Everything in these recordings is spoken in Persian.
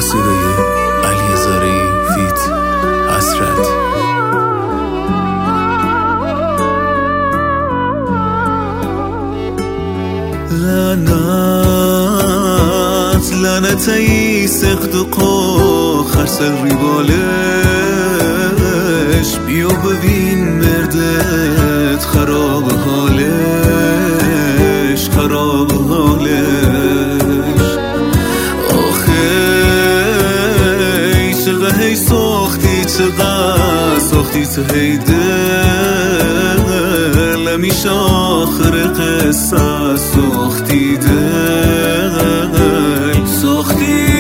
صدای علی زارعی فیت حسرت. لعنت ای سخت و قاخر سر ریبالش، بیا ببین مردت خراب حالش، خراب حالش. آخه چقدر هی ساختی، چقدر ساختی تو هی دل، همیشه آخر قصه ساختی دل، ساختی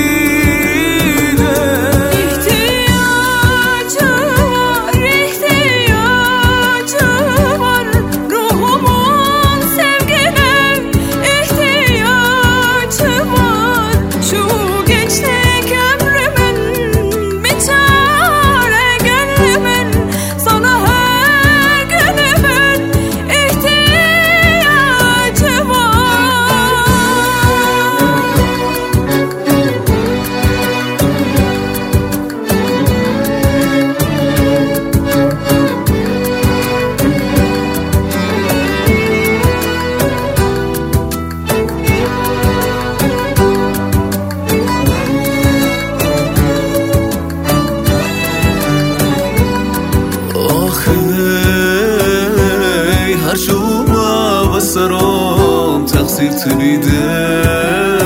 هر شوما و سرام تقصیر تو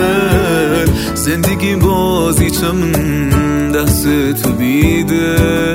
بیدل، زندگی بازی چم دست تو بیدل.